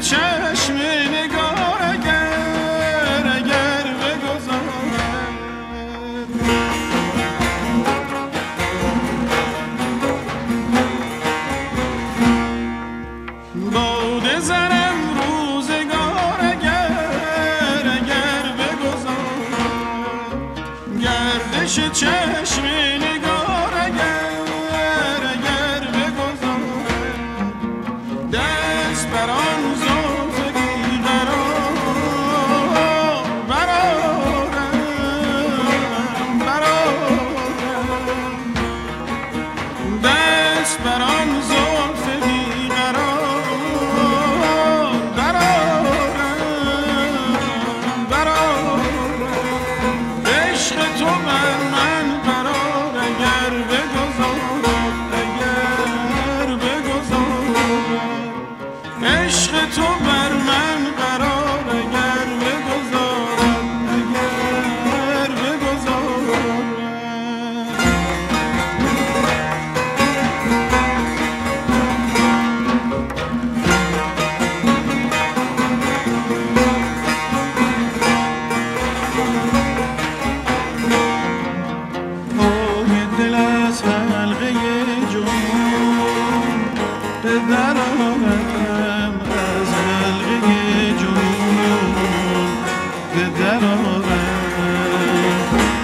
چشم نگار اگر بگذارد باده زنم روزگار اگر بگذارد گردش چشم نگار اگر بگذارد دست بر آن زلف بیقرار برآرم دست بر آن زلف بیقرار برآرم عشق تو بر من قرار اگر بگذارد عشق تو بر من قرار اگر بگذارد پای دل از حلقه جنون به در آمدم از حلقه جنون به در آمدم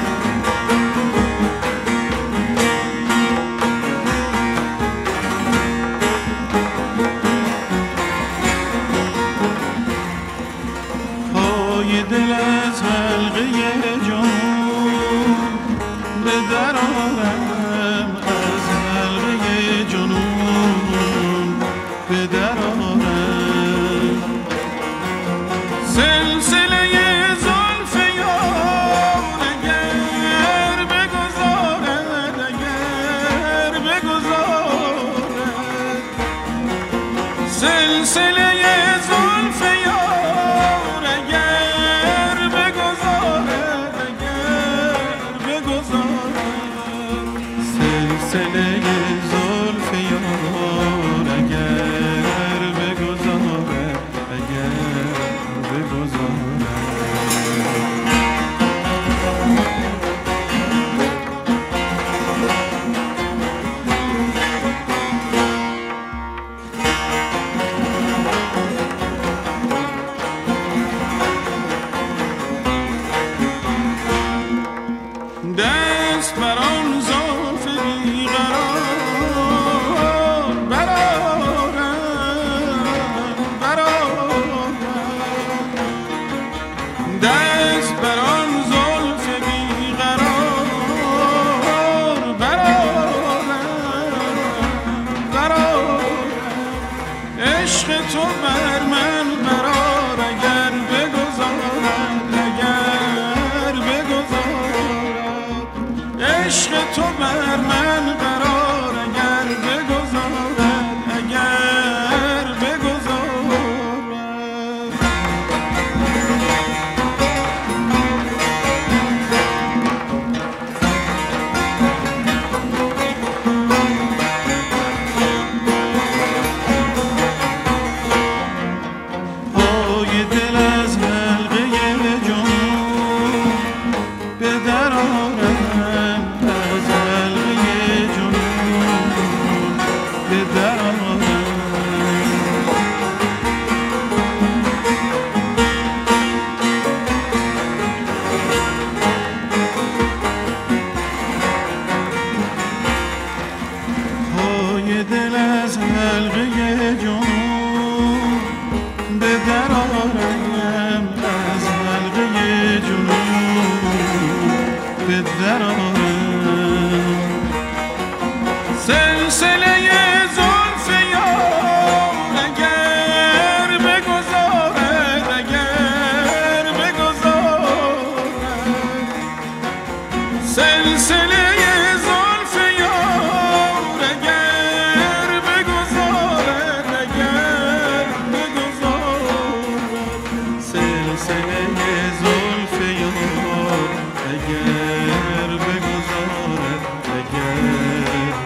پای دل از حلقه جنون به در آمدم از حلقه جنون به در آمدم سلسله زلف یار اگر بگذارد سلسله زلف یار اگر بگذارد سلسله زلف یار اگر بگذارد دست بر آن زلف بیقرار برآرم دست بر آن زلف بیقرار برآرم عشق تو بر من قرار اگر بگذارد عشق تو بر من قرار اگر بگذارد پای دل از حلقه جنون به در آرم از حلقه جنون به در آرم پای دل از حلقه جنون به در آرم از حلقه جنون به در آرم سلسله زلف یار اگر بگذارد سلسله زلف یار اگر بگذارد سلسله زلف یار اگر بگذارد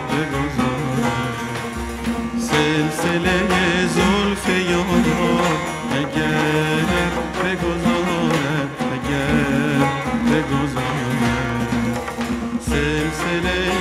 سلسله زلف یار دل